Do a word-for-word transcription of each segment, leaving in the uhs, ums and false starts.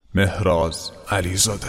مهراز علیزاده.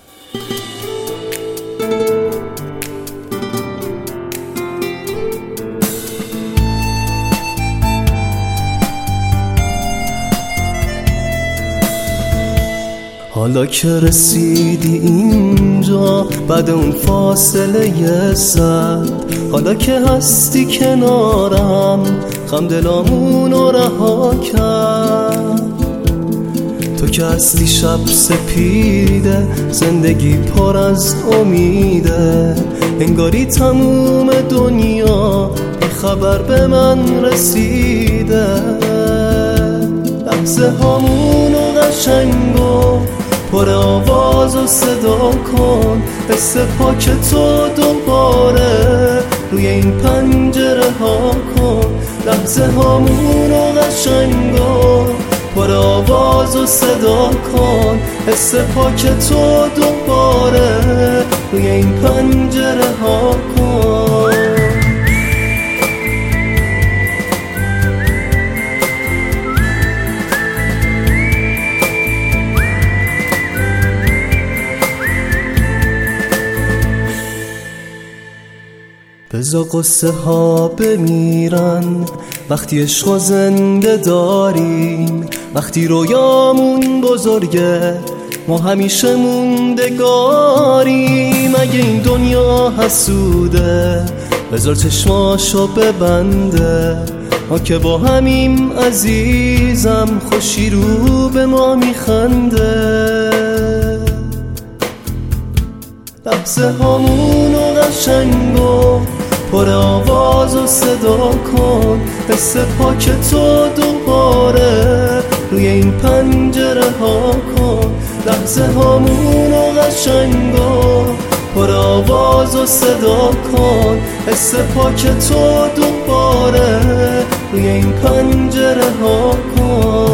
حالا که رسیدی اینجا بعد اون فاصله یه ساعت، حالا که هستی کنارم خم دلامونو رها کرد. تو که هستی شب سپیده، زندگی پر از امیده، انگاری تموم دنیا بی خبر به من رسیده. لحظه هامونو قشنگو پر آواز و صدا کن، حس پاک تو دوباره روی این پنجره ها کن. لحظه هامونو قشنگو پر آواز و صدا کن، حس پاک تو دوباره روی این پنجره ها کن. بذار قصه ها بمیرن وقتی عشق و زنده داریم، وقتی رویامون بزرگه ما همیشه موندگاریم. اگه این دنیا حسوده بذار چشماشو ببنده، ما که با همیم عزیزم خوشی رو به ما میخنده. لحظه هامونو قشنگو پر آواز و صدا کن، حس پاک تو دوباره روی این پنجره ها کن. لحظه هامونو قشنگو پر آواز و صدا کن، حس پاک تو دوباره روی این پنجره ها کن.